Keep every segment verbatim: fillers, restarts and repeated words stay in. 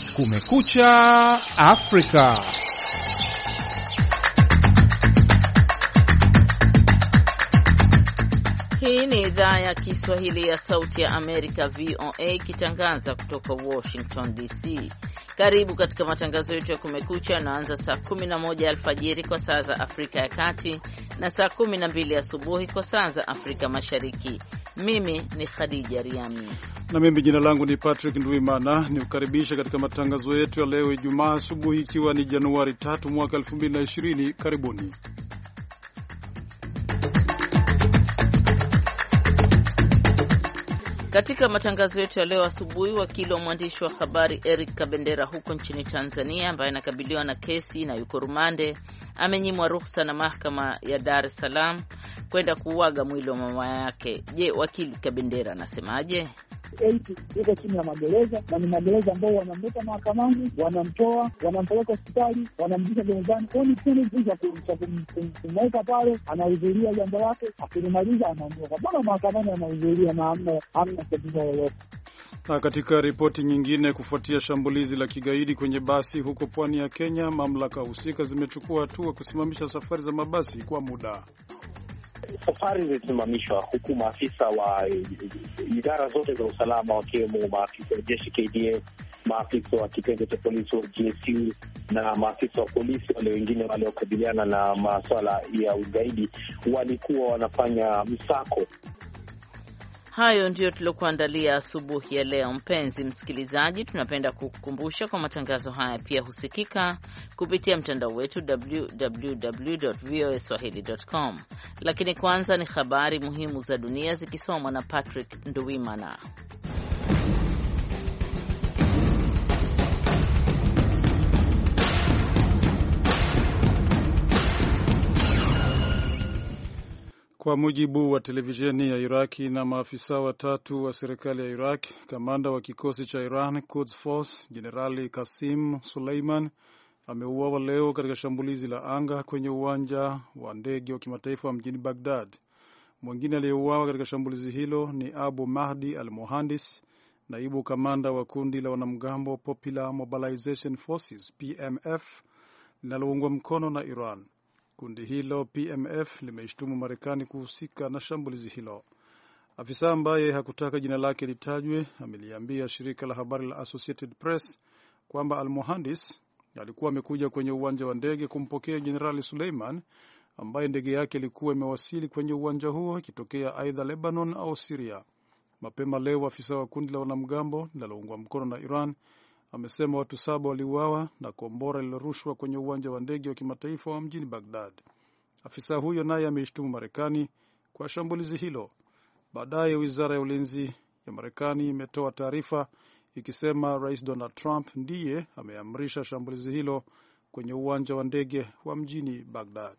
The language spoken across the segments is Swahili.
Kumekucha Afrika. Hii ni idhaa ya Kiswahili ya Sauti ya Amerika, V O A, ikitangaza kutoka Washington D C. Karibu katika matangazo yetu ya Kumekucha yanaanza saa kumi na moja alfajiri kwa saa za Afrika ya Kati na saa kumi na mbili asubuhi kwa saa za Afrika Mashariki. Mimi ni Khadija Riami na mimi jina langu ni Patrick Ndwimana. Ni ukaribisha katika matangazo yetu ya leo Ijumaa asubuhi, ikiwa ni Januari tatu mwaka elfu mbili na ishirini. Karibuni. Katika matangazo yetu ya leo asubuhi, wakili wa mwandishi wa habari Eric Kabendera huko nchini Tanzania, ambaye anakabiliwa na kesi na yuko rumande, amenyimwa ruhusa na mahakama ya Dar es Salaam kwenda kuuaga mwili wa mama yake. Je, wakili Kabendera anasemaje? Yuko chini ya magereza na ni magereza ambao wanamleta mahakamani, wanamtoa, wanampeleka hospitali, wanamrudisha gerezani. Kwa hiyo ni kitendo cha kumweka pale, anahudhuria jambo lake, akimaliza anaondoka. Bwana mahakamani anahudhuria na hamna hamna tatizo lolote. Na katika ripoti nyingine, kufuatia shambulizi la kigaidi kwenye basi huko pwani ya Kenya, mamlaka husika zimechukua hatua kusimamisha safari za mabasi kwa muda. Safari zilisimamishwa huku maafisa wa idara zote za usalama wakiwemo maafisa wa jeshi K D F, maafisa wa kitengo cha polisi wa G S U na maafisa wa polisi wale wengine waliokabiliana na masuala ya ugaidi walikuwa wanafanya msako. Hayo ndiyo tuliokuandalia asubuhi ya leo. Mpenzi msikilizaji, tunapenda kukukumbusha kwa matangazo haya pia husikika kupitia mtandao wetu w w w dot v o a swahili dot com. Lakini kwanza ni habari muhimu za dunia zikisomwa na Patrick Nduwimana. Kwa mujibu wa televisheni ya Iraki na maafisa watatu wa serikali ya Iraq, kamanda wa kikosi cha Iran Quds Force Jenerali Qasim Suleiman ameuawa leo katika shambulizi la anga kwenye uwanja wa ndege wa kimataifa wa mjini Baghdad. Mwingine aliyeuawa katika shambulizi hilo ni Abu Mahdi al-Mohandis, naibu kamanda wa kundi la wanamgambo Popular Mobilization Forces P M F linaloungwa mkono na Iran. Kundi hilo P M F limeishtumu Marekani kuhusika na shambulizi hilo. Afisa ambaye hakutaka jina lake litajwe ameliambia shirika la habari la Associated Press kwamba al-Mohandis alikuwa amekuja kwenye uwanja wa ndege kumpokea Jenerali Suleiman, ambaye ndege yake ilikuwa imewasili kwenye uwanja huo ikitokea aidha Lebanon au Syria. Mapema leo afisa wa kundi la wanamgambo linaloungwa mkono na Iran amesema watu saba waliuawa na kombora lililorushwa kwenye uwanja wa ndege wa kimataifa wa mjini Baghdad. Afisa huyo naye ameishtumu Marekani kwa shambulizi hilo. Baadaye wizara ya ulinzi ya Marekani imetoa taarifa ikisema Rais Donald Trump ndiye ameamrisha shambulizi hilo kwenye uwanja wa ndege wa mjini Baghdad.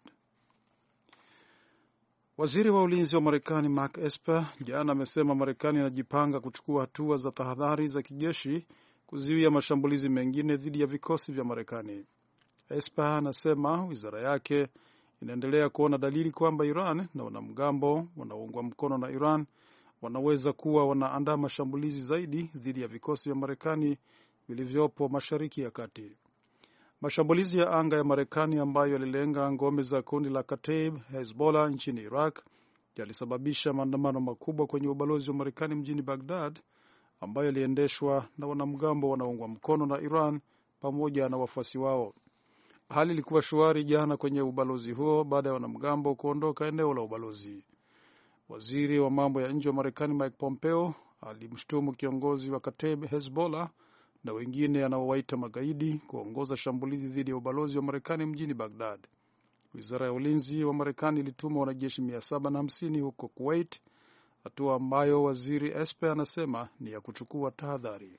Waziri wa ulinzi wa Marekani Mark Esper jana amesema Marekani inajipanga kuchukua hatua za tahadhari za kijeshi kuzuia mashambulizi mengine dhidi ya vikosi vya Marekani. Esper anasema wizara yake inaendelea kuona dalili kwamba Iran na wanamgambo wanaoungwa mkono na Iran wanaweza kuwa wanaandaa mashambulizi zaidi dhidi ya vikosi vya Marekani vilivyopo Mashariki ya Kati. Mashambulizi ya anga ya Marekani ambayo yalilenga ngome za kundi la Kataib Hezbollah nchini Iraq yalisababisha maandamano makubwa kwenye ubalozi wa Marekani mjini Baghdad, ambayo yaliendeshwa na wanamgambo wanaoungwa mkono na Iran pamoja na wafuasi wao. Hali ilikuwa shwari jana kwenye ubalozi huo baada ya wanamgambo kuondoka eneo la ubalozi. Waziri wa mambo ya nje wa Marekani Mike Pompeo alimshtumu kiongozi wa Kataib Hezbollah na wengine anaowaita magaidi kuongoza shambulizi dhidi ya ubalozi wa Marekani mjini Baghdad. Wizara ya ulinzi wa Marekani ilituma wanajeshi mia saba na hamsini huko Kuwait, hatua ambayo waziri Esper anasema ni ya kuchukua tahadhari.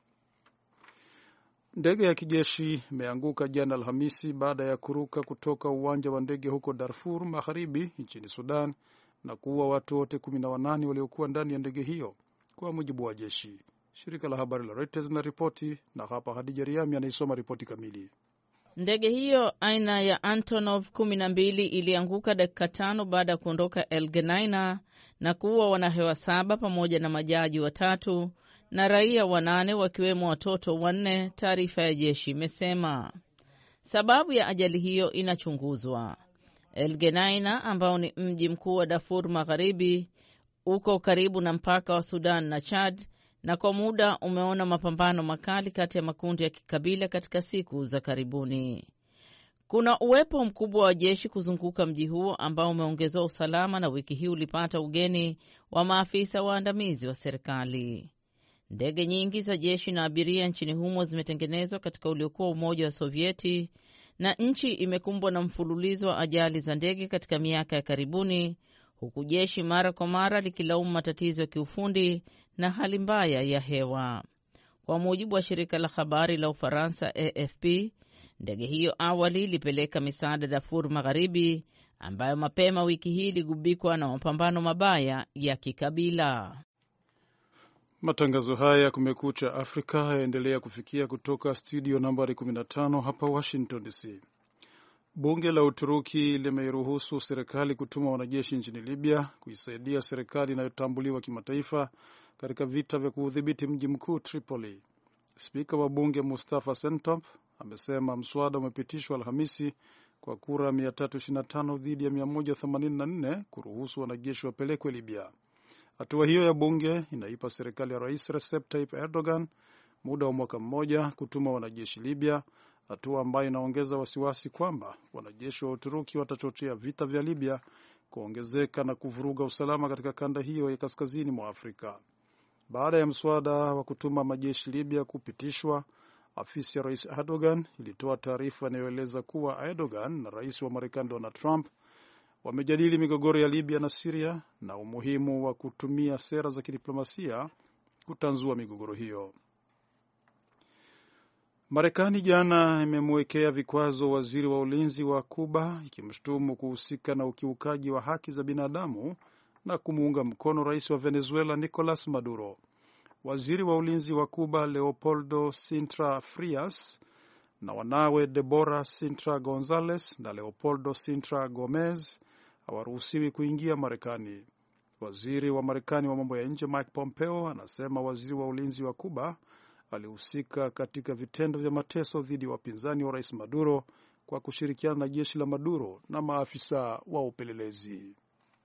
Ndege ya kijeshi imeanguka jana Alhamisi baada ya kuruka kutoka uwanja wa ndege huko Darfur Magharibi nchini Sudan na kuua watu wote kumi na wanane waliokuwa ndani ya ndege hiyo, kwa mujibu wa jeshi. Shirika la habari la Reuters na ripoti, na hapa Hadija Riami anaisoma ripoti kamili. Ndege hiyo aina ya Antonov kumi na mbili ilianguka dakika tano baada ya kuondoka El Geneina na kuua wanahewa saba pamoja na majaji watatu na raia wanane wakiwemo watoto wanne, taarifa ya jeshi imesema. Sababu ya ajali hiyo inachunguzwa. El Geneina ambao ni mji mkuu wa Darfur Magharibi uko karibu na mpaka wa Sudan na Chad, na kwa muda umeona mapambano makali kati ya makundi ya kikabila katika siku za karibuni. Kuna uwepo mkubwa wa jeshi kuzunguka mji huo ambao umeongezewa usalama, na wiki hii ulipata ugeni wa maafisa waandamizi wa serikali. Ndege nyingi za jeshi na abiria nchini humo zimetengenezwa katika uliokuwa Umoja wa Sovieti, na nchi imekumbwa na mfululizo wa ajali za ndege katika miaka ya karibuni, huku jeshi mara kwa mara likilaumu matatizo ya kiufundi na hali mbaya ya hewa. Kwa mujibu wa shirika la habari la Ufaransa A F P, ndege hiyo awali ilipeleka misaada Darfur Magharibi, ambayo mapema wiki hii iligubikwa na mapambano mabaya ya kikabila. Matangazo haya ya Kumekucha Afrika yaendelea kufikia kutoka studio nambari kumi na tano hapa Washington D C. Bunge la Uturuki limeiruhusu serikali kutuma wanajeshi nchini Libya kuisaidia serikali inayotambuliwa kimataifa katika vita vya kuudhibiti mji mkuu Tripoli. Spika wa bunge Mustafa Sentop amesema mswada umepitishwa Alhamisi kwa kura mia tatu ishirini na tano dhidi ya mia moja themanini na nne kuruhusu wanajeshi wapelekwe Libya. Hatua hiyo ya bunge inaipa serikali ya Rais Recep Tayyip Erdogan muda wa mwaka mmoja kutuma wanajeshi Libya, hatua ambayo inaongeza wasiwasi kwamba wanajeshi wa Uturuki watachochea vita vya Libya kuongezeka na kuvuruga usalama katika kanda hiyo ya kaskazini mwa Afrika. Baada ya mswada wa kutuma majeshi Libya kupitishwa, afisi ya Rais Erdogan ilitoa taarifa inayoeleza kuwa Erdogan na Rais wa Marekani Donald Trump wamejadili migogoro ya Libya na Syria na umuhimu wa kutumia sera za kidiplomasia kutanzua migogoro hiyo. Marekani jana imemwekea vikwazo waziri wa ulinzi wa Kuba, ikimshutumu kuhusika na ukiukaji wa haki za binadamu na kumuunga mkono rais wa Venezuela Nicolas Maduro. Waziri wa ulinzi wa Kuba Leopoldo Sintra Frias na wanawe Deborah Sintra Gonzalez na Leopoldo Sintra Gomez hawaruhusiwi kuingia Marekani. Waziri wa Marekani wa mambo ya nje Mike Pompeo anasema waziri wa ulinzi wa Kuba alihusika katika vitendo vya mateso dhidi ya wapinzani wa rais Maduro kwa kushirikiana na jeshi la Maduro na maafisa wa upelelezi.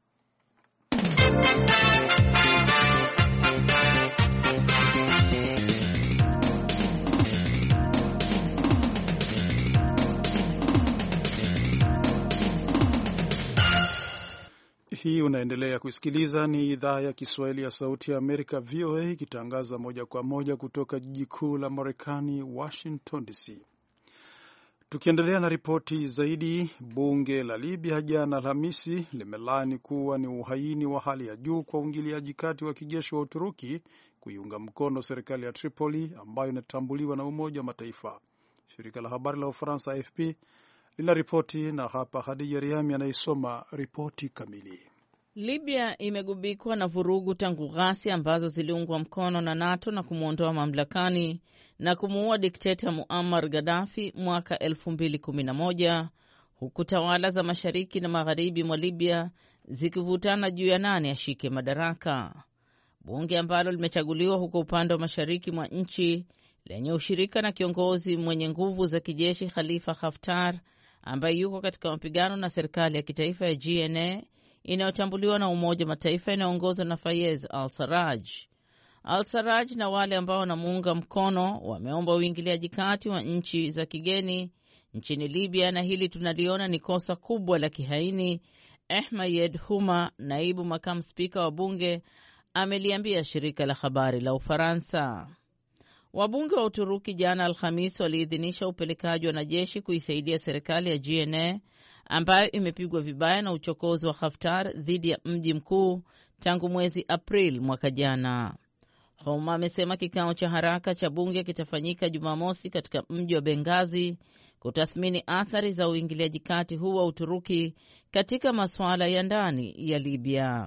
Hii unaendelea kusikiliza, ni idhaa ya Kiswahili ya Sauti ya Amerika V O A ikitangaza moja kwa moja kutoka jiji kuu la Marekani Washington D C. Tukiendelea na ripoti zaidi, bunge la Libya jana Alhamisi limelaani kuwa ni uhaini wa hali ya juu kwa uingiliaji kati wa kijeshi wa Uturuki kuiunga mkono serikali ya Tripoli ambayo inatambuliwa na Umoja wa Mataifa. Shirika la habari la Ufaransa A F P lina ripoti, na hapa Hadija Riami anaisoma ripoti kamili. Libya imegubikwa na vurugu tangu ghasia ambazo ziliungwa mkono na NATO na kumwondoa mamlakani na kumuua dikteta Muammar Gaddafi mwaka elfu mbili kumi na moja, huku tawala za mashariki na magharibi mwa Libya zikivutana juu ya nani ashike madaraka. Bunge ambalo limechaguliwa huko upande wa mashariki mwa nchi lenye ushirika na kiongozi mwenye nguvu za kijeshi Khalifa Haftar ambaye yuko katika mapigano na serikali ya kitaifa ya G N A inayotambuliwa na Umoja Mataifa inayoongozwa na Fayez al-Sarraj. Al-Sarraj na wale ambao wanamuunga mkono wameomba uingiliaji kati wa nchi za kigeni nchini Libya, na hili tunaliona ni kosa kubwa la kihaini. Ahmed Huma, naibu makamu spika wa bunge, ameliambia shirika la habari la Ufaransa. Wabunge wa Uturuki jana Alhamis waliidhinisha upelekaji wa wanajeshi kuisaidia serikali ya G N A ambayo imepigwa vibaya na uchokozi wa Haftar dhidi ya mji mkuu tangu mwezi April mwaka jana. Homa amesema kikao cha haraka cha bunge kitafanyika Jumamosi katika mji wa Benghazi kutathmini athari za uingiliaji kati huu wa Uturuki katika masuala ya ndani ya Libya.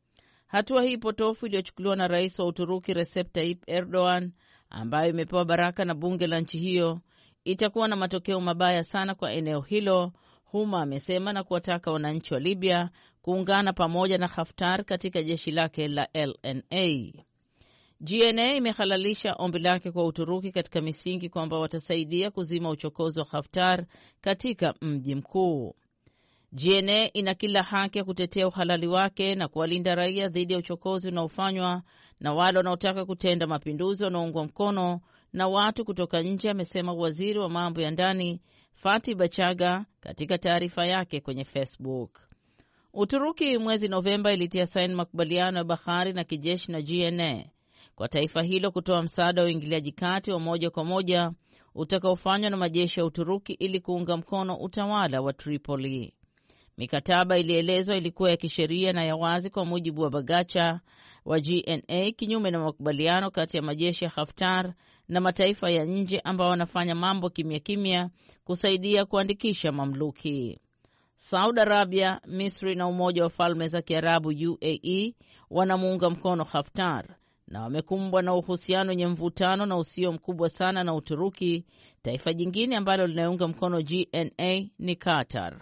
Hatua hii potofu iliyochukuliwa na rais wa Uturuki Recep Tayyip Erdogan, ambayo imepewa baraka na bunge la nchi hiyo, itakuwa na matokeo mabaya sana kwa eneo hilo, Huma amesema, na kuwataka wananchi wa Libya kuungana pamoja na Haftar katika jeshi lake la L N A. G N A imehalalisha ombi lake kwa Uturuki katika misingi kwamba watasaidia kuzima uchokozi wa Haftar katika mji mkuu. G N A ina kila haki ya kutetea uhalali wake na kuwalinda raia dhidi ya uchokozi unaofanywa na wale wanaotaka kutenda mapinduzi wanaoungwa mkono na watu kutoka nje, amesema waziri wa mambo ya ndani Fatih Bachaga katika taarifa yake kwenye Facebook. Uturuki mwezi Novemba ilitia saini makubaliano ya bahari na kijeshi na G N A kwa taifa hilo kutoa msaada wa uingiliaji kati wa moja kwa moja utakaofanywa na majeshi ya Uturuki ili kuunga mkono utawala wa Tripoli. Mikataba ilielezwa ilikuwa ya kisheria na ya wazi kwa mujibu wa Bagacha wa G N A, kinyume na makubaliano kati ya majeshi ya Haftar na mataifa ya nje ambao wanafanya mambo kimya kimya kusaidia kuandikisha mamluki. Saudi Arabia, Misri na Umoja wa Falme za Kiarabu U A E wanamuunga mkono Haftar na wamekumbwa na uhusiano wenye mvutano na usio mkubwa sana na Uturuki. Taifa jingine ambalo linaunga mkono G N A ni Qatar.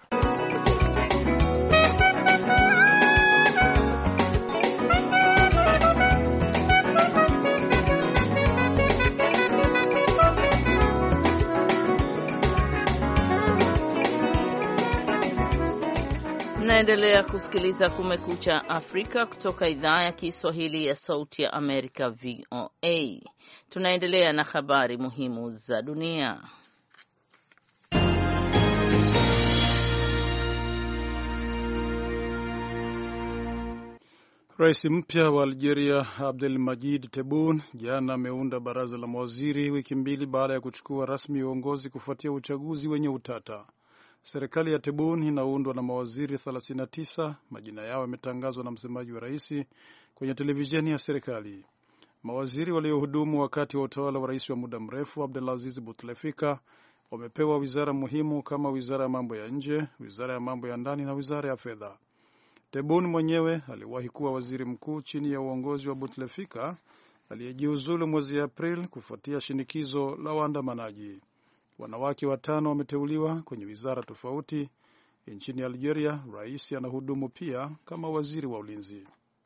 Mnaendelea kusikiliza Kumekucha Afrika kutoka idhaa ya Kiswahili ya Sauti ya Amerika V O A. Tunaendelea na habari muhimu za dunia. Rais mpya wa Algeria Abdelmadjid Tebboune jana ameunda baraza la mawaziri wiki mbili baada ya kuchukua rasmi uongozi kufuatia uchaguzi wenye utata. Serikali ya Tebboune inaundwa na mawaziri thelathini na tisa. Majina yao yametangazwa na msemaji wa rais kwenye televisheni ya serikali. Mawaziri waliohudumu wakati wa utawala wa rais wa muda mrefu Abdelaziz Bouteflika wamepewa wizara muhimu kama wizara ya mambo ya nje, wizara ya mambo ya ndani na wizara ya fedha. Tebboune mwenyewe aliwahi kuwa waziri mkuu chini ya uongozi wa Bouteflika aliyejiuzulu mwezi Aprili kufuatia shinikizo la waandamanaji. Wanawake watano wameteuliwa kwenye wizara tofauti. Nchini Algeria, rais anahudumu pia kama waziri wa ulinzi.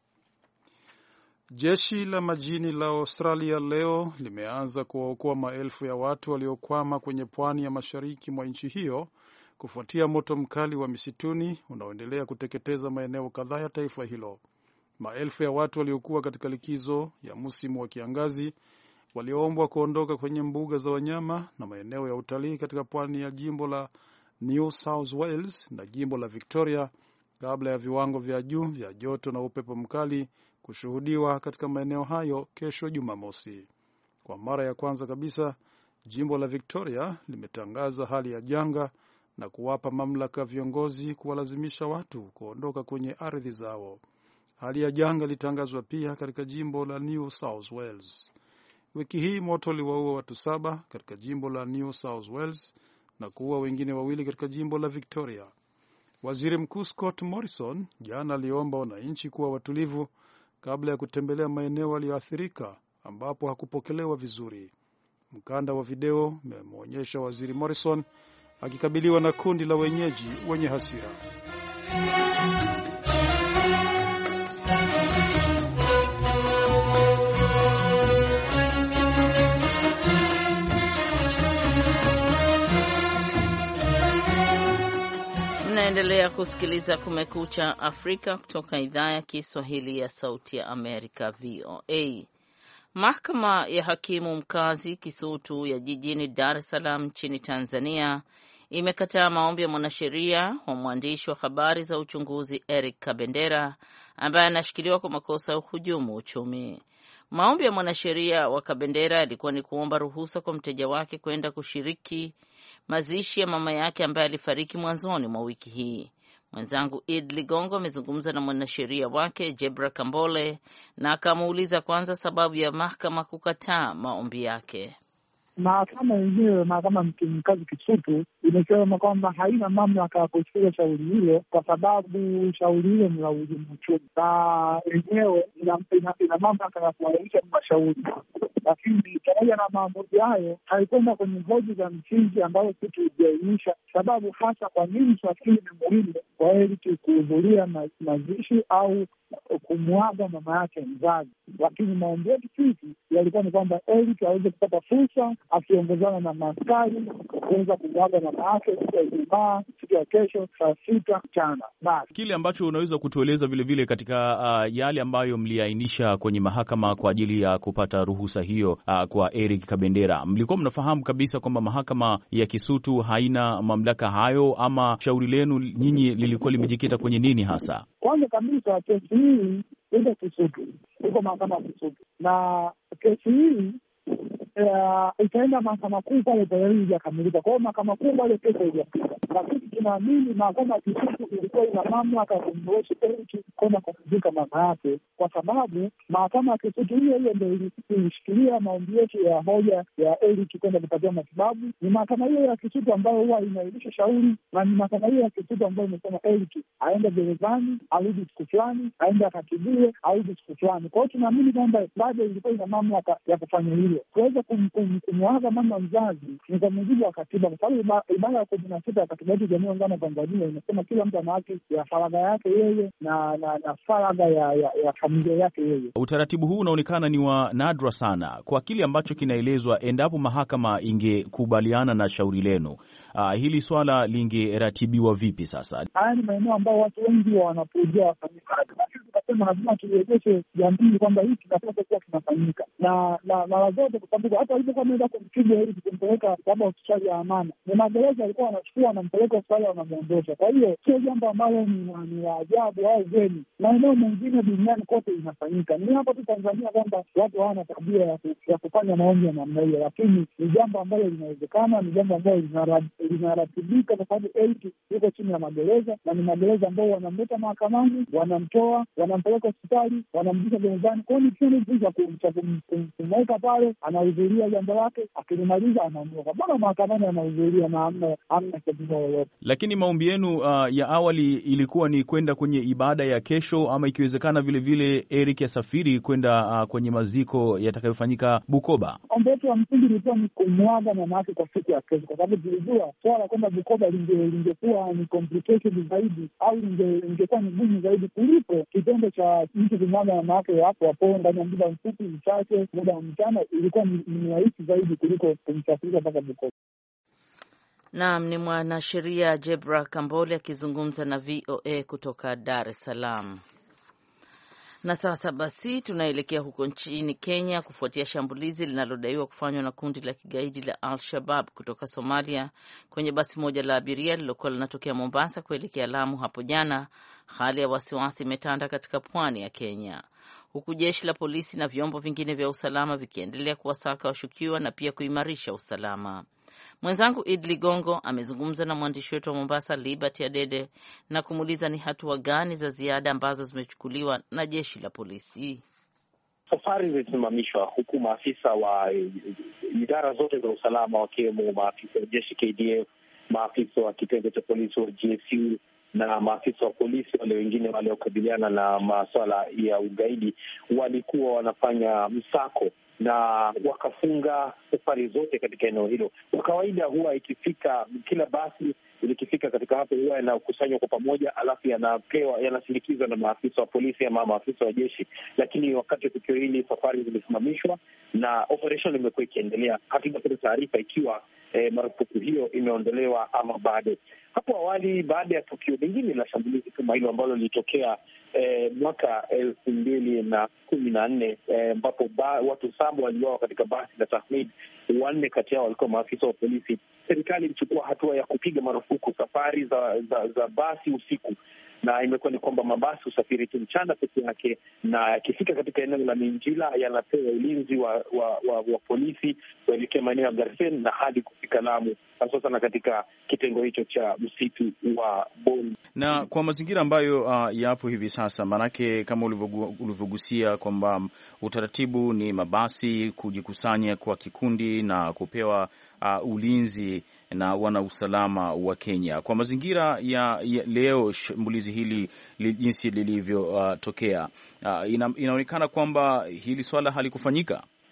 Jeshi la majini la Australia leo limeanza kuwaokoa maelfu ya watu waliokwama kwenye pwani ya mashariki mwa nchi hiyo kufuatia moto mkali wa misituni unaoendelea kuteketeza maeneo kadhaa ya taifa hilo. Maelfu ya watu waliokuwa katika likizo ya msimu wa kiangazi waliombwa kuondoka kwenye mbuga za wanyama na maeneo ya utalii katika pwani ya jimbo la New South Wales na jimbo la Victoria kabla ya viwango vya juu vya joto na upepo mkali kushuhudiwa katika maeneo hayo kesho Jumamosi. Kwa mara ya kwanza kabisa, jimbo la Victoria limetangaza hali ya janga na kuwapa mamlaka viongozi kuwalazimisha watu kuondoka kwenye ardhi zao. Hali ya janga litangazwa pia katika jimbo la New South Wales. Wiki hii moto liwaua watu saba katika jimbo la New South Wales na kuua wengine wawili katika jimbo la Victoria. Waziri Mkuu Scott Morrison jana aliomba wananchi kuwa watulivu kabla ya kutembelea maeneo yaliyoathirika ambapo hakupokelewa vizuri. Mkanda wa video umemwonyesha Waziri Morrison akikabiliwa na kundi la wenyeji wenye hasira. Mnaendelea kusikiliza Kumekucha Afrika kutoka idhaa ya Kiswahili ya Sauti ya Amerika V O A. Mahakama ya hakimu mkazi Kisutu ya jijini Dar es Salaam nchini Tanzania imekataa maombi ya mwanasheria wa mwandishi wa habari za uchunguzi Eric Kabendera ambaye anashikiliwa kwa makosa ya uhujumu uchumi. Maombi ya mwanasheria wa Kabendera yalikuwa ni kuomba ruhusa kwa mteja wake kwenda kushiriki mazishi ya mama yake ambaye alifariki mwanzoni mwa wiki hii. Mwenzangu Id Ligongo amezungumza na mwanasheria wake Jebra Kambole na akamuuliza kwanza sababu ya mahakama kukataa maombi yake. Mahakama yenyewe, mahakama mkazi Kisutu, imesema kwamba haina mamlaka ya kuchukua shauri hilo kwa sababu shauri hilo ni la uhujumu uchumi, na yenyewe ina mamlaka ya kuahirisha mashauri. Lakini pamoja na maamuzi hayo, haikwenda kwenye hoja za msingi ambayo sisi tuliainisha sababu hasa kwa nini swakili ni muhimu kwa Eric kuhudhuria mazishi au kumwaga mama yake mzazi, lakini maombi yetu sisi yalikuwa ni kwamba Eric aweze kupata fursa akiongozana na maaskari kuweza kumwaga mama yake siku ya Ijumaa, siku ya kesho saa sita mchana. Basi kile ambacho unaweza kutueleza vile vile katika uh, yale ambayo mliainisha kwenye mahakama kwa ajili ya kupata ruhusa hiyo uh, kwa Eric Kabendera, mlikuwa mnafahamu kabisa kwamba mahakama ya Kisutu haina mamlaka hayo, ama shauri lenu nyinyi lilikuwa limejikita kwenye nini hasa? Kwanza kabisa kesi hii iko Kisutu, iko mahakama ya Kisutu, na kesi hii Uh, itaenda mahakama kuu pale upelelezi hujakamilika. Kwa hiyo mahakama kuu pale kesi haijafika, lakini tunaamini mahakama ya Kisutu ilikuwa ina mamlaka ya kumruhusu Eric kwenda kupumzika mama yake, kwa sababu mahakama ya Kisutu hiyo hiyo ndio ilishikilia maombi yetu ya hoja ya Eric kwenda kupatiwa matibabu. Ni mahakama hiyo ya Kisutu ambayo huwa inailisha shauri, na ni mahakama hiyo ya Kisutu ambayo imesema Eric aende gerezani, arudi siku fulani, aende akatibiwe, arudi siku fulani. Kwa hiyo tunaamini kwamba bado ilikuwa ina mamlaka ya kufanya hilo. Kuweza kumwaga mama mzazi ni kwa mujibu wa katiba, kwa sababu ibara ya kumi na sita ya katiba yetu ya Jamhuri ya Muungano wa Tanzania inasema kila mtu ana haki ya faragha yake yeye na na, na faragha ya, ya, ya familia yake yeye. Utaratibu huu unaonekana ni wa nadra sana kwa kile ambacho kinaelezwa. Endapo mahakama ingekubaliana na shauri lenu, uh, hili swala lingeratibiwa vipi sasa? Haya ni maeneo ambayo watu wengi wanapuuzia wafanyikazi. Tukasema lazima tuliwezeshe jamii kwamba hii kinapaswa kuwa kinafanyika na na mara zote, kwa sababu hata walivyokuwa wameenda kumpiga ili kumpeleka labda hospitali ya Amana, ni magereza alikuwa wanachukua wanampeleka hospitali wanamwondosha. Kwa hiyo sio jambo ambalo ni la ajabu au geni, maeneo mengine duniani kote inafanyika. Ni hapa tu Tanzania kwamba watu hawana tabia ya, ya kufanya maombi ya namna hiyo, lakini ni jambo ambalo linawezekana, ni jambo ambalo linaratibika, kwa sababu Eric yuko chini ya magereza na ni magereza ambao wanamleta mahakamani, wanamtoa, wanampeleka hospitali, wanamrudisha gerezani. Kwa hiyo ni kitendo cha kumweka pale, anahudhuria jambo lake, akilimaliza anaondoka. Bwana mahakamani anahudhuria na hamna hamna tatizo lolote. Lakini maombi yenu uh, ya awali ilikuwa ni kwenda kwenye ibada ya kesho, ama ikiwezekana vile vile Eric asafiri kwenda uh, kwenye maziko yatakayofanyika Bukoba. Ombi letu la msingi ilikuwa ni kumwaga mama yake kwa siku ya kesho, kwa sababu tulijua swala kwenda Bukoba lingekuwa ni complicated zaidi au lingekuwa ni gumu zaidi kuliko kitendo cha mtu kumwaga mama yake hapo hapo ndani ya muda mfupi mchache, muda wa mchana. Ilikuwa ni rahisi zaidi kuliko kumsafirisha mpaka Bukoba. Naam, ni mwanasheria Jebra Kambole akizungumza na V O A kutoka Dar es Salaam. Na sasa basi tunaelekea huko nchini Kenya kufuatia shambulizi linalodaiwa kufanywa na kundi la kigaidi la Al-Shabaab kutoka Somalia kwenye basi moja la abiria lilokuwa linatokea Mombasa kuelekea Lamu hapo jana. Hali ya wasiwasi imetanda katika pwani ya Kenya, huku jeshi la polisi na vyombo vingine vya usalama vikiendelea kuwasaka washukiwa na pia kuimarisha usalama. Mwenzangu Id Ligongo amezungumza na mwandishi wetu wa Mombasa Liberty Adede na kumuuliza ni hatua gani za ziada ambazo zimechukuliwa na jeshi la polisi. Safari zilisimamishwa huku maafisa wa idara zote za usalama wakiwemo maafisa wa jeshi K D F, maafisa wa kitengo cha polisi wa G S U na maafisa wa polisi wale wengine waliokabiliana na masuala ya ugaidi walikuwa wanafanya msako na wakafunga safari zote katika eneo hilo. Kwa kawaida huwa ikifika kila basi likifika katika hapo huwa yanakusanywa kwa pamoja, alafu yanapewa yanasindikizwa na maafisa wa polisi ama maafisa wa jeshi. Lakini wakati wa tukio hili safari zilisimamishwa na operation imekuwa ikiendelea. Hatujapata taarifa ikiwa eh, marufuku hiyo imeondolewa ama bado. Hapo awali, baada ya tukio lingine la shambulizi kama hilo ambalo lilitokea eh, mwaka elfu mbili na kumi na nne ambapo eh, watu saba waliuawa katika basi la Tahmid, wanne kati yao walikuwa maafisa wa polisi, serikali ilichukua hatua ya kupiga marufuku safari za, za, za basi usiku, na imekuwa ni kwamba mabasi usafiri tu mchana peke yake, na yakifika katika eneo la Minjila yanapewa ulinzi wa, wa, wa, wa polisi kuelekea maeneo ya Garsen na hadi kufika Lamu, hasa sana katika kitengo hicho cha msitu wa Boni. Na kwa mazingira ambayo uh, yapo hivi sasa, manake kama ulivyogusia kwamba utaratibu ni mabasi kujikusanya kwa kikundi na kupewa uh, ulinzi na wana usalama wa Kenya. Kwa mazingira ya, ya leo shambulizi hili li, jinsi lilivyotokea uh, uh, ina, inaonekana kwamba hili swala halikufanyika.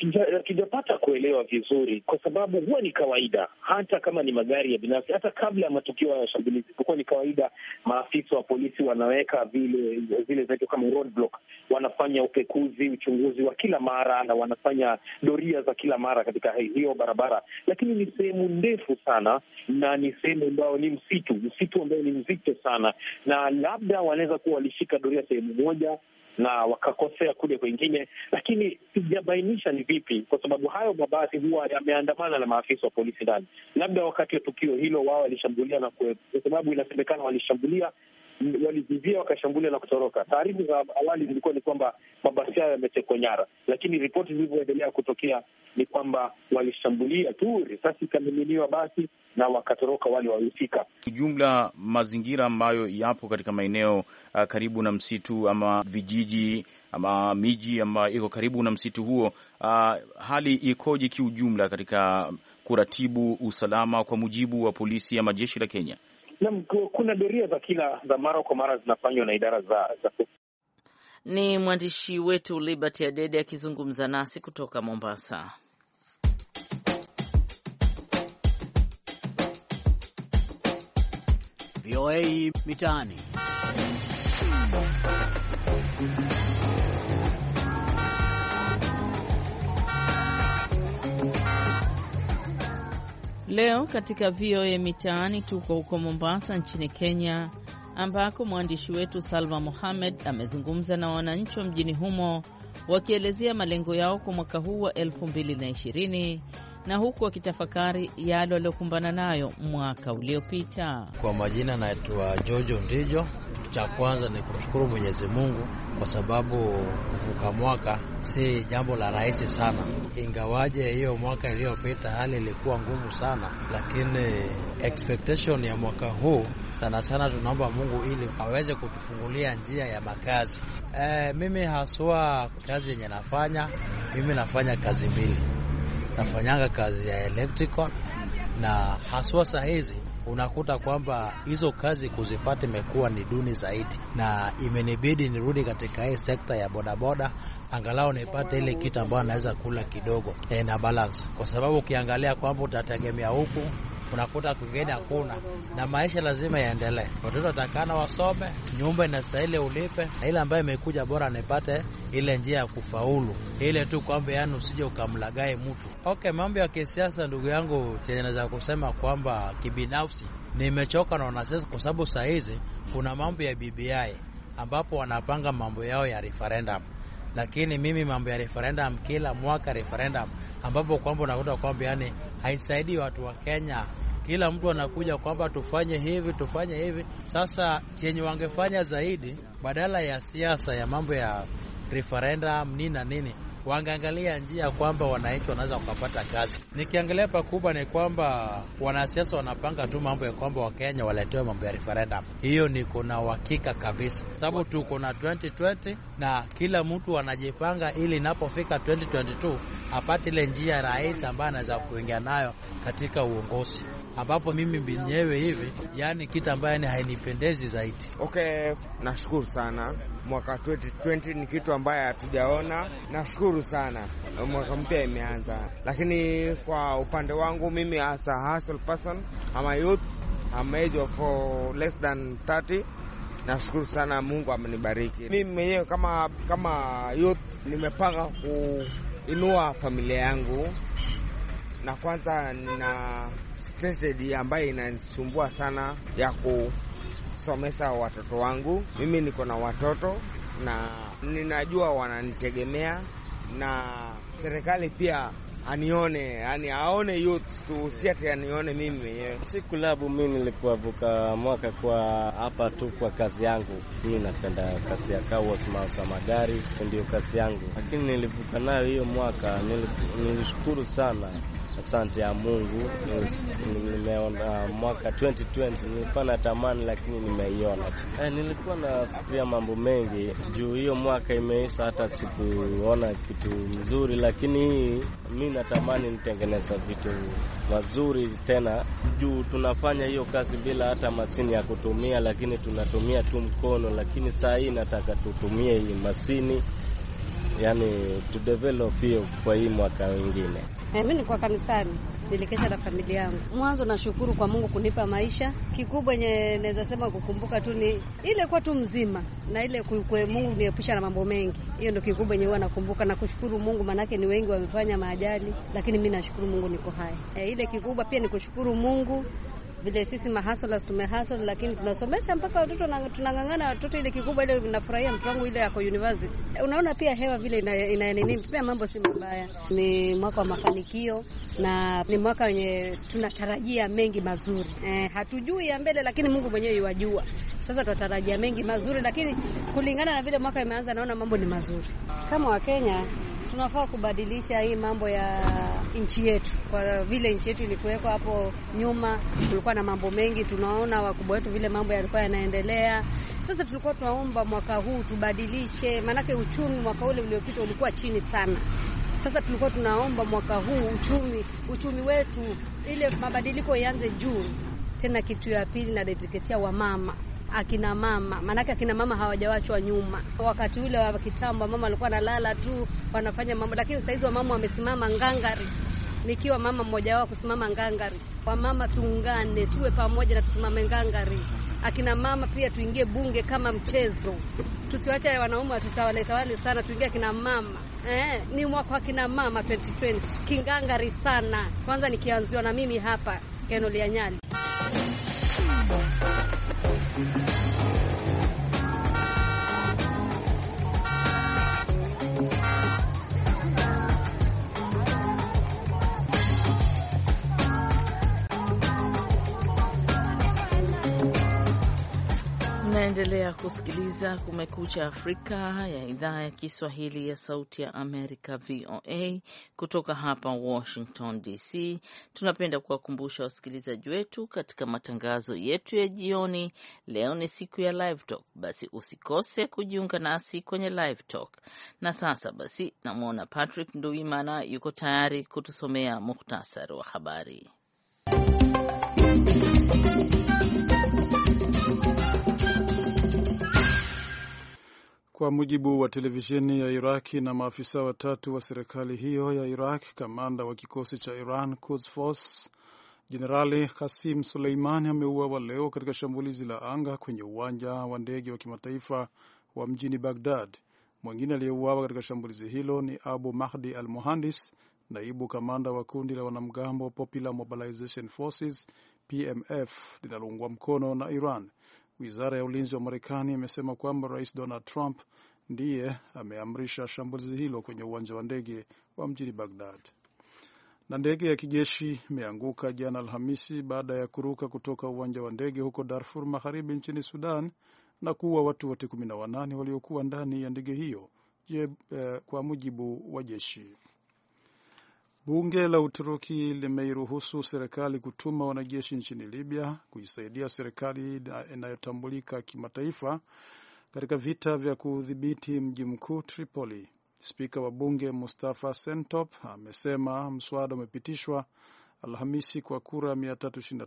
Hatujapata kuelewa vizuri, kwa sababu huwa ni kawaida, hata kama ni magari ya binafsi, hata kabla ya matukio ya shambulizi, huwa ni kawaida maafisa wa polisi wanaweka vile zile zetu kama roadblock, wanafanya upekuzi, uchunguzi wa kila mara na wanafanya doria za kila mara katika hiyo barabara. Lakini ni sehemu ndefu sana na ni sehemu ambayo ni msitu, msitu ambao ni mzito sana, na labda wanaweza kuwa walishika doria sehemu moja na wakakosea kule kwengine, lakini sijabainisha ni vipi, kwa sababu hayo mabasi huwa yameandamana na maafisa wa polisi ndani. Labda wakati wa tukio hilo wao walishambulia, na kwa sababu inasemekana walishambulia, walivizia wakashambulia na kutoroka. Taarifa za awali zilikuwa ni kwamba mabasi hayo yametekwa nyara, lakini ripoti zilivyoendelea kutokea ni kwamba walishambulia tu, risasi ikamiminiwa basi na wakatoroka wale wahusika. Jumla mazingira ambayo yapo katika maeneo uh, karibu na msitu ama vijiji ama miji ambayo iko karibu na msitu huo, uh, hali ikoje kiujumla katika kuratibu usalama kwa mujibu wa polisi ama jeshi la Kenya? Na kuna doria za kila za mara kwa mara zinafanywa na idara za, za... Ni mwandishi wetu Liberty Adede akizungumza nasi kutoka Mombasa. V O A Mitaani. Leo katika V O A Mitaani tuko huko Mombasa nchini Kenya, ambako mwandishi wetu Salma Mohamed amezungumza na wananchi wa mjini humo wakielezea malengo yao kwa mwaka huu wa elfu mbili na ishirini na huku wakitafakari yale waliokumbana nayo mwaka uliopita. Kwa majina naitwa Jojo Ndijo. Cha kwanza ni kumshukuru Mwenyezi Mungu kwa sababu kuvuka mwaka si jambo la rahisi sana. Ingawaje hiyo mwaka iliyopita hali ilikuwa ngumu sana, lakini expectation ya mwaka huu sana sana tunaomba Mungu ili aweze kutufungulia njia ya makazi. E, mimi haswa kazi yenye nafanya, mimi nafanya kazi mbili. Nafanyanga kazi ya electrical na haswa saa hizi unakuta kwamba hizo kazi kuzipata imekuwa ni duni zaidi, na imenibidi nirudi katika hii sekta ya bodaboda angalau nipate ile kitu ambayo naweza kula kidogo e, na balance, kwa sababu ukiangalia kwamba utategemea huku unakuta kwingine hakuna, na maisha lazima yaendelee. Watoto watakana wasome, nyumba inastahili ulipe, na ile ambayo imekuja bora nipate ile njia ya kufaulu, ile tu kwamba yani usije ukamlagai mtu. Okay, mambo ya kisiasa ndugu yangu, chenye naweza kusema kwamba kibinafsi nimechoka na wanasiasa, kwa sababu saa hizi kuna mambo ya B B I ambapo wanapanga mambo yao ya referendum. Lakini mimi mambo ya referendum, kila mwaka referendum, ambapo kwamba unakuta kwamba yani haisaidii watu wa Kenya. Kila mtu anakuja kwamba tufanye hivi, tufanye hivi. Sasa chenye wangefanya zaidi, badala ya siasa ya mambo ya referendum nini na nini, wangeangalia njia kwamba wananchi wanaweza kupata kazi. Nikiangalia pakubwa ni kwamba wanasiasa wanapanga tu mambo ya kwamba Wakenya waletewe mambo ya referendum. Hiyo niko na uhakika kabisa, sababu tuko na twenty twenty na kila mtu anajipanga ili inapofika twenty twenty-two apate ile njia rais ambaye anaweza kuingia nayo katika uongozi, ambapo mimi binyewe hivi yani kitu ambaye ni hainipendezi zaidi. Okay, nashukuru sana. Mwaka twenty twenty ni kitu ambaye hatujaona. Nashukuru sana. Mwaka mpya imeanza. Lakini kwa upande wangu mimi as a hustle person, I'm a youth, I'm age of uh, less than thirty. Nashukuru sana, Mungu amenibariki. Mimi mwenyewe kama kama youth nimepanga kuinua familia yangu. Na kwanza nina stressed ambayo inanisumbua sana ya kusomesha watoto wangu. Mimi niko na watoto na ninajua wananitegemea, na serikali pia anione, yani aone youth tu, si ati anione mimi mwenyewe. Siku labu mimi nilikuwa vuka mwaka kwa hapa tu kwa kazi yangu. Mimi napenda kazi ya kawas mausa magari, ndio kazi yangu. Lakini nilivuka nayo hiyo mwaka, nilishukuru sana. Asante ya Mungu, nimeona mwaka twenty twenty nilikuwa natamani lakini nimeiona tu. Eh, nilikuwa nafikiria mambo mengi juu hiyo mwaka imeisha, hata sikuona kitu mzuri, lakini hii mimi natamani nitengeneza vitu mazuri tena, juu tunafanya hiyo kazi bila hata mashini ya kutumia, lakini tunatumia tu mkono. Lakini saa hii nataka tutumie hii mashini yani to develop hiyo kwa hii mwaka mwingine. Eh, mimi nilikuwa kanisani, nilikesha na familia yangu. Mwanzo nashukuru kwa Mungu kunipa maisha. Kikubwa yenye naweza sema kukumbuka tu ni ile kwa tu mzima na ile kwa Mungu niepusha na mambo mengi. Hiyo ndio kikubwa yenye huwa nakumbuka na kushukuru Mungu, manake ni wengi wamefanya maajali, lakini mimi nashukuru Mungu niko hai. Eh, ile kikubwa pia ni kushukuru Mungu vile sisi mahaslas tumehasl, lakini tunasomesha mpaka watoto na tunangangana watoto. Ile kikubwa ile ninafurahia mtu wangu ile yako university. Unaona pia hewa vile ina, ina nini, pia mambo si mabaya. Ni mwaka wa mafanikio na ni mwaka wenye tunatarajia mengi mazuri. Eh, hatujui ya mbele, lakini Mungu mwenyewe yajua. Sasa tunatarajia mengi mazuri, lakini kulingana na vile mwaka imeanza naona mambo ni mazuri. Kama wa Kenya tunafaa kubadilisha hii mambo ya nchi yetu. Kwa vile nchi yetu ilikuweko hapo nyuma, kulikuwa na mambo mengi, tunaona wakubwa wetu vile mambo yalikuwa yanaendelea. Sasa tulikuwa tunaomba mwaka huu tubadilishe, manake uchumi mwaka ule uliopita ulikuwa chini sana. Sasa tulikuwa tunaomba mwaka huu uchumi uchumi wetu ile mabadiliko yaanze juu. Tena kitu ya pili na dediketia wa mama, akina mama, manake akina mama hawajawachwa nyuma. Wakati ule wa kitambo mama alikuwa analala tu wanafanya mambo, lakini sasa hizo mama wamesimama ngangari. Nikiwa mama mmoja wao kusimama ngangari. Kwa mama tuungane, tuwe pamoja na tusimame ngangari. Akina mama pia tuingie bunge kama mchezo. Tusiwache wanaume tutawale tawale sana, tuingie akina mama. Eh, ni mwaka wa kina mama twenty twenty. Kingangari sana. Kwanza nikianziwa na mimi hapa Kenoli ya Nyali. Naendelea kusikiliza Kumekucha Afrika ya idhaa ya Kiswahili ya Sauti ya Amerika V O A kutoka hapa Washington D C. Tunapenda kuwakumbusha wasikilizaji wetu katika matangazo yetu ya jioni. Leo ni siku ya Live Talk, basi usikose kujiunga nasi kwenye Live Talk. Na sasa basi namwona Patrick Nduwimana yuko tayari kutusomea muhtasari wa habari. Kwa mujibu wa televisheni ya Iraki na maafisa watatu wa serikali hiyo ya Iraq, kamanda wa kikosi cha Iran Quds Force Jenerali Qasim Soleimani ameuawa leo katika shambulizi la anga kwenye uwanja wa ndege wa kimataifa wa mjini Baghdad. Mwingine aliyeuawa katika shambulizi hilo ni Abu Mahdi al-Muhandis, naibu kamanda wa kundi la wanamgambo Popular Mobilization Forces P M F linaloungwa mkono na Iran. Wizara ya ulinzi wa Marekani imesema kwamba Rais Donald Trump ndiye ameamrisha shambulizi hilo kwenye uwanja wa ndege wa mjini Baghdad. Na ndege ya kijeshi imeanguka jana Alhamisi baada ya kuruka kutoka uwanja wa ndege huko Darfur Magharibi nchini Sudan na kuua watu wote kumi na wanane waliokuwa ndani ya ndege hiyo, je, eh, kwa mujibu wa jeshi. Bunge la Uturuki limeiruhusu serikali kutuma wanajeshi nchini Libya kuisaidia serikali inayotambulika kimataifa katika vita vya kudhibiti mji mkuu Tripoli. Spika wa bunge Mustafa Sentop amesema mswada umepitishwa Alhamisi kwa kura mia tatu ishirini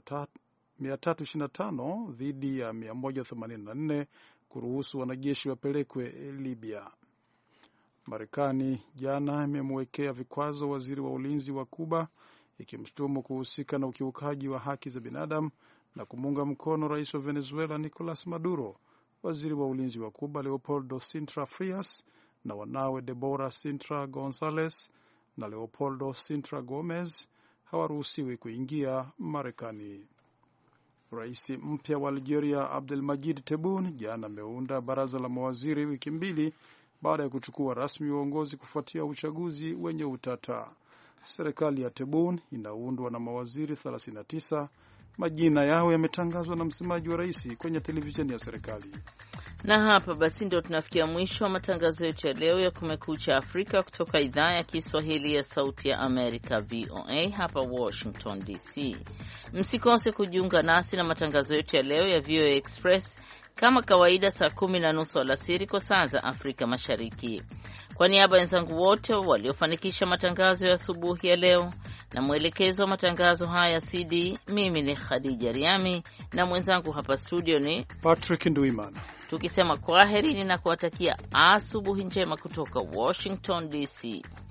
na tano dhidi ya mia moja themanini na nne kuruhusu wanajeshi wapelekwe Libya. Marekani jana imemwekea vikwazo waziri wa ulinzi wa Kuba ikimshutumu kuhusika na ukiukaji wa haki za binadamu na kumunga mkono rais wa Venezuela Nicolas Maduro. Waziri wa ulinzi wa Kuba Leopoldo Sintra Frias na wanawe Deborah Sintra Gonzalez na Leopoldo Sintra Gomez hawaruhusiwi kuingia Marekani. Rais mpya wa Algeria Abdelmadjid Tebboune jana ameunda baraza la mawaziri wiki mbili baada ya kuchukua rasmi uongozi kufuatia uchaguzi wenye utata. Serikali ya Tebboune inaundwa na mawaziri thelathini na tisa. Majina yao yametangazwa na msemaji wa rais kwenye televisheni ya serikali. Na hapa basi ndio tunafikia mwisho wa matangazo yetu ya leo ya Kumekucha Afrika kutoka idhaa ya Kiswahili ya Sauti ya Amerika V O A hapa Washington D C. Msikose kujiunga nasi na matangazo yetu ya leo ya V O A Express kama kawaida saa kumi na nusu alasiri kwa saa za Afrika Mashariki. Kwa niaba ya wenzangu wote waliofanikisha matangazo ya asubuhi ya leo na mwelekezo wa matangazo haya C D, mimi ni Khadija Riami na mwenzangu hapa studio ni Patrick Nduimana. tukisema kwaherini na kuwatakia asubuhi njema kutoka Washington D C.